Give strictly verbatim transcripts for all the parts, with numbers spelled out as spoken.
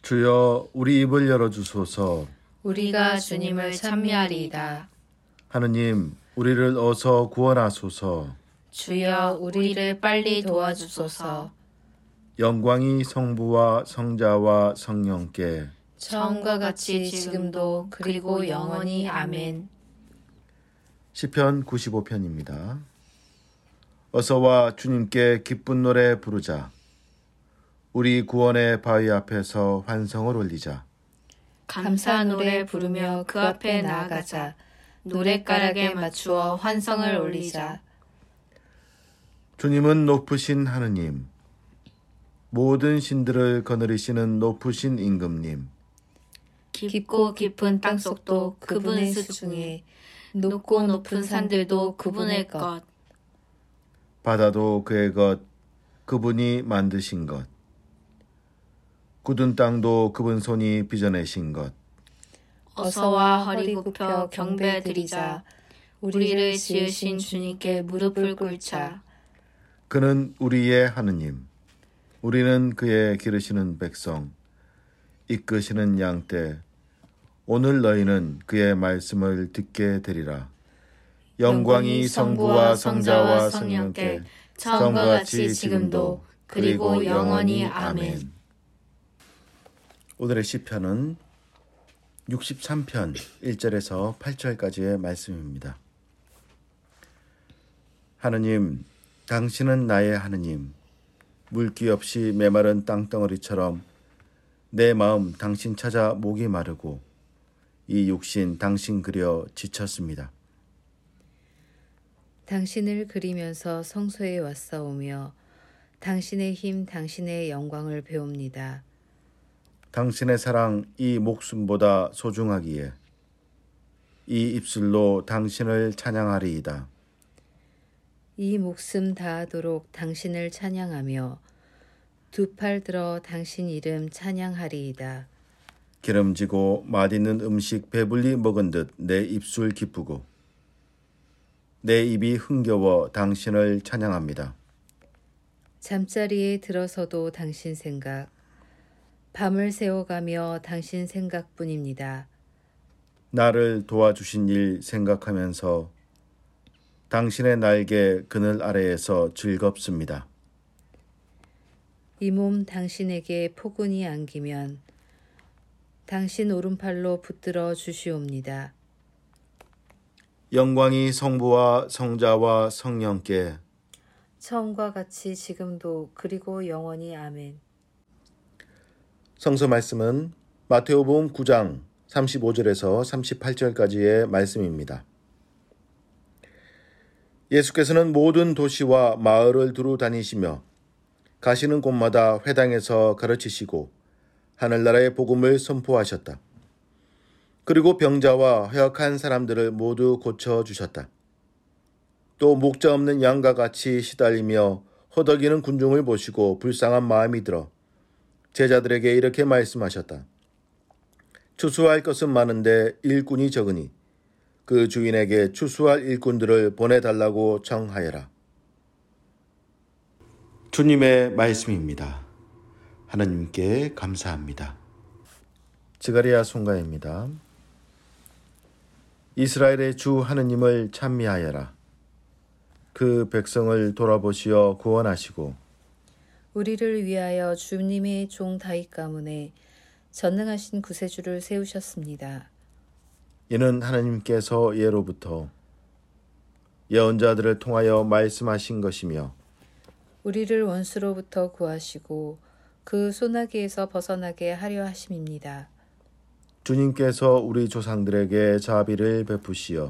주여 우리 입을 열어주소서. 우리가 주님을 찬미하리이다. 하느님 우리를 어서 구원하소서. 주여 우리를 빨리 도와주소서. 영광이 성부와 성자와 성령께 처음과 같이 지금도 그리고 영원히 아멘. 시편 구십오 편입니다. 어서와 주님께 기쁜 노래 부르자. 우리 구원의 바위 앞에서 환성을 올리자. 감사 노래 부르며 그 앞에 나아가자. 노랫가락에 맞추어 환성을 올리자. 주님은 높으신 하느님, 모든 신들을 거느리시는 높으신 임금님. 깊고 깊은 땅속도 그분의 수중에, 높고 높은 산들도 그분의 것. 바다도 그의 것, 그분이 만드신 것. 굳은 땅도 그분 손이 빚어내신 것. 어서와 허리 굽혀 경배드리자. 우리를 지으신 주님께 무릎을 꿇자. 그는 우리의 하느님, 우리는 그의 기르시는 백성, 이끄시는 양떼. 오늘 너희는 그의 말씀을 듣게 되리라. 영광이 성부와 성자와 성령께 처음과 같이 지금도 그리고 영원히 아멘. 오늘의 시편은 육십삼 편 일 절에서 팔 절까지의 말씀입니다. 하느님, 당신은 나의 하느님. 물기 없이 메마른 땅덩어리처럼 내 마음 당신 찾아 목이 마르고 이 육신 당신 그려 지쳤습니다. 당신을 그리면서 성소에 왔사오며 당신의 힘 당신의 영광을 배웁니다. 당신의 사랑 이 목숨보다 소중하기에 이 입술로 당신을 찬양하리이다. 이 목숨 다하도록 당신을 찬양하며 두 팔 들어 당신 이름 찬양하리이다. 기름지고 맛있는 음식 배불리 먹은 듯 내 입술 기쁘고 내 입이 흥겨워 당신을 찬양합니다. 잠자리에 들어서도 당신 생각, 밤을 새워가며 당신 생각뿐입니다. 나를 도와주신 일 생각하면서 당신의 날개 그늘 아래에서 즐겁습니다. 이 몸 당신에게 포근히 안기면 당신 오른팔로 붙들어 주시옵니다. 영광이 성부와 성자와 성령께 처음과 같이 지금도 그리고 영원히 아멘. 성서 말씀은 마태복음 구 장 삼십오 절에서 삼십팔 절까지의 말씀입니다. 예수께서는 모든 도시와 마을을 두루 다니시며 가시는 곳마다 회당에서 가르치시고 하늘나라의 복음을 선포하셨다. 그리고 병자와 허약한 사람들을 모두 고쳐주셨다. 또 목자 없는 양과 같이 시달리며 허덕이는 군중을 보시고 불쌍한 마음이 들어 제자들에게 이렇게 말씀하셨다. 추수할 것은 많은데 일꾼이 적으니 그 주인에게 추수할 일꾼들을 보내달라고 청하여라. 주님의 말씀입니다. 하나님께 감사합니다. 지가리야 송가입니다. 이스라엘의 주 하느님을 찬미하여라. 그 백성을 돌아보시어 구원하시고 우리를 위하여 주님의 종 다윗 가문에 전능하신 구세주를 세우셨습니다. 이는 하나님께서 예로부터 예언자들을 통하여 말씀하신 것이며 우리를 원수로부터 구하시고 그 소나기에서 벗어나게 하려 하심입니다. 주님께서 우리 조상들에게 자비를 베푸시어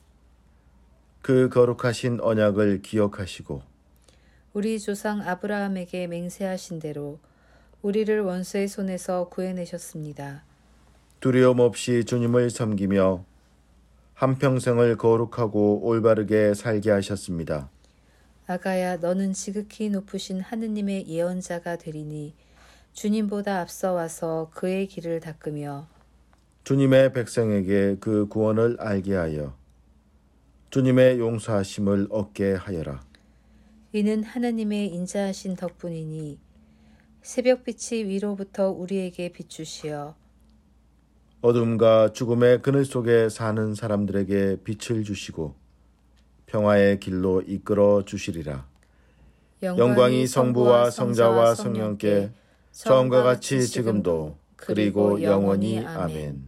그 거룩하신 언약을 기억하시고 우리 조상 아브라함에게 맹세하신 대로 우리를 원수의 손에서 구해내셨습니다. 두려움 없이 주님을 섬기며 한평생을 거룩하고 올바르게 살게 하셨습니다. 아가야, 너는 지극히 높으신 하느님의 예언자가 되리니 주님보다 앞서 와서 그의 길을 닦으며 주님의 백성에게 그 구원을 알게 하여 주님의 용서하심을 얻게 하여라. 이는 하느님의 인자하신 덕분이니 새벽빛이 위로부터 우리에게 비추시어 어둠과 죽음의 그늘 속에 사는 사람들에게 빛을 주시고 평화의 길로 이끌어 주시리라. 영광이 성부와 성자와 성령께 처음과 같이 지금도 그리고 영원히 아멘.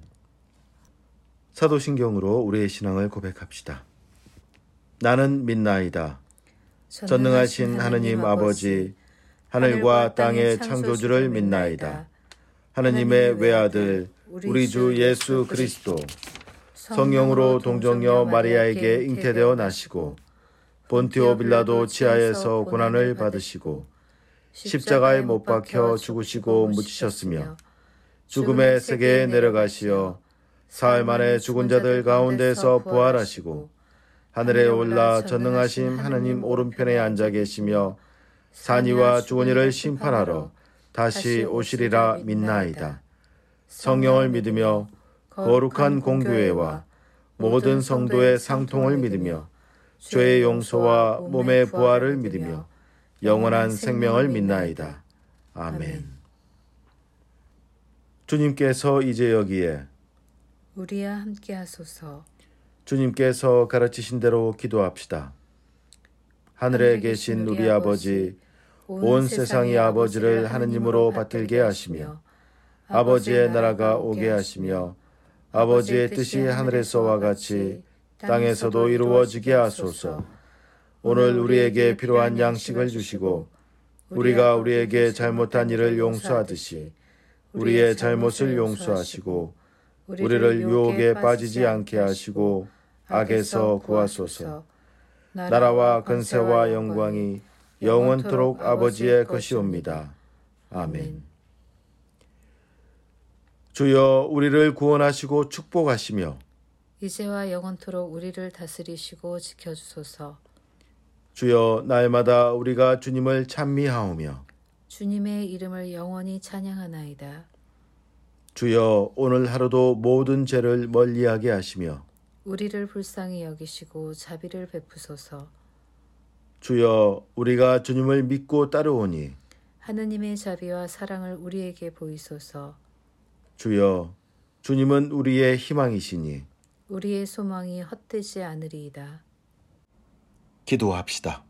사도신경으로 우리의 신앙을 고백합시다. 나는 믿나이다. 전능하신 하느님 아버지, 하늘과 땅의 창조주를 믿나이다. 하느님의 외아들 우리 주 예수 그리스도 성령으로 동정녀 마리아에게 잉태되어 나시고 본티오 빌라도 치하에서 고난을 받으시고 십자가에 못 박혀 죽으시고 묻히셨으며 죽음의 세계에 내려가시어 사흘 만에 죽은 자들 가운데서 부활하시고 하늘에 올라 전능하신 하느님 오른편에 앉아 계시며 산이와 죽은 이를 심판하러 다시 오시리라 믿나이다. 성령을 믿으며 거룩한 공교회와 모든 성도의 상통을 믿으며 죄의 용서와 몸의 부활을 믿으며 영원한 생명을 믿나이다. 아멘. 주님께서 이제 여기에 우리와 함께 하소서. 주님께서 가르치신 대로 기도합시다. 하늘에 계신 우리 아버지, 온 세상이 아버지를 하느님으로 받들게 하시며 아버지의 나라가 오게 하시며 아버지의 뜻이 하늘에서와 같이 땅에서도 이루어지게 하소서. 오늘 우리에게 필요한 양식을 주시고 우리가 우리에게 잘못한 일을 용서하듯이 우리의 잘못을 용서하시고 우리를 유혹에 빠지지 않게 하시고 악에서 구하소서. 나라와 근세와 영광이 영원토록 아버지의 것이옵니다. 아멘. 주여 우리를 구원하시고 축복하시며 이제와 영원토록 우리를 다스리시고 지켜주소서. 주여 날마다 우리가 주님을 찬미하오며 주님의 이름을 영원히 찬양하나이다. 주여 오늘 하루도 모든 죄를 멀리하게 하시며 우리를 불쌍히 여기시고 자비를 베푸소서. 주여 우리가 주님을 믿고 따르오니 하느님의 자비와 사랑을 우리에게 보이소서. 주여 주님은 우리의 희망이시니 우리의 소망이 헛되지 않으리이다. 기도합시다.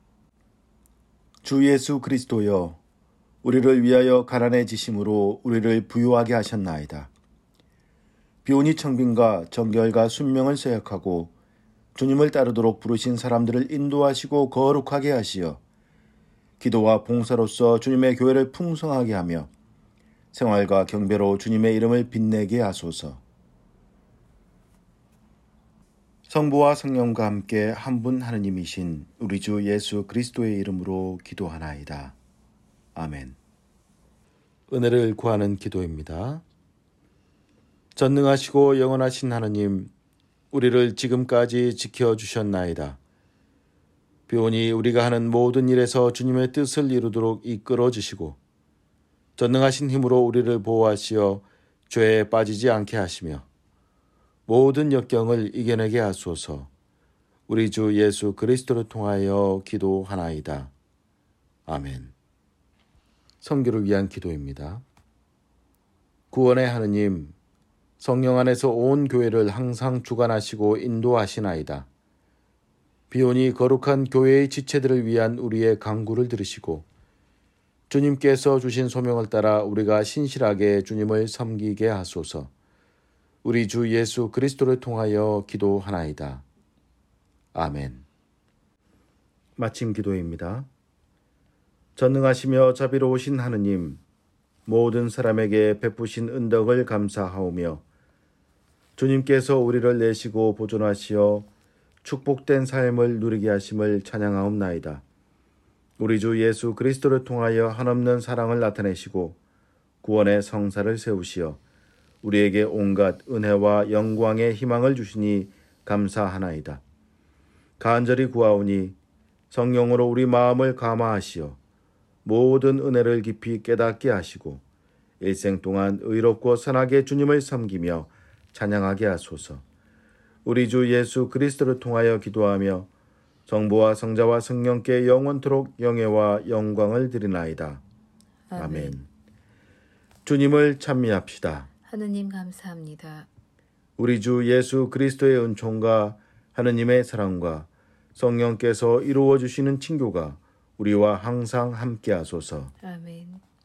주 예수 그리스도여, 우리를 위하여 가난해지심으로 우리를 부유하게 하셨나이다. 비오니 청빈과 정결과 순명을 쇠약하고 주님을 따르도록 부르신 사람들을 인도하시고 거룩하게 하시어 기도와 봉사로서 주님의 교회를 풍성하게 하며 생활과 경배로 주님의 이름을 빛내게 하소서. 성부와 성령과 함께 한 분 하느님이신 우리 주 예수 그리스도의 이름으로 기도하나이다. 아멘. 은혜를 구하는 기도입니다. 전능하시고 영원하신 하느님, 우리를 지금까지 지켜주셨나이다. 비오니 우리가 하는 모든 일에서 주님의 뜻을 이루도록 이끌어 주시고 전능하신 힘으로 우리를 보호하시어 죄에 빠지지 않게 하시며 모든 역경을 이겨내게 하소서. 우리 주 예수 그리스도를 통하여 기도하나이다. 아멘. 선교를 위한 기도입니다. 구원의 하느님, 성령 안에서 온 교회를 항상 주관하시고 인도하시나이다. 비오니 거룩한 교회의 지체들을 위한 우리의 간구를 들으시고 주님께서 주신 소명을 따라 우리가 신실하게 주님을 섬기게 하소서. 우리 주 예수 그리스도를 통하여 기도하나이다. 아멘. 마침 기도입니다. 전능하시며 자비로우신 하느님, 모든 사람에게 베푸신 은덕을 감사하오며 주님께서 우리를 내시고 보존하시어 축복된 삶을 누리게 하심을 찬양하옵나이다. 우리 주 예수 그리스도를 통하여 한없는 사랑을 나타내시고 구원의 성사를 세우시어 우리에게 온갖 은혜와 영광의 희망을 주시니 감사하나이다. 간절히 구하오니 성령으로 우리 마음을 감화하시어 모든 은혜를 깊이 깨닫게 하시고 일생 동안 의롭고 선하게 주님을 섬기며 찬양하게 하소서. 우리 주 예수 그리스도를 통하여 기도하며 성부와 성자와 성령께 영원토록 영예와 영광을 드리나이다. 아멘. 아멘. 주님을 찬미합시다. 하느님 감사합니다. 우리 주 예수 그리스도의 은총과 하느님의 사랑과 성령께서 이루어 주시는 친교가 우리와 항상 함께 하소서. 아멘.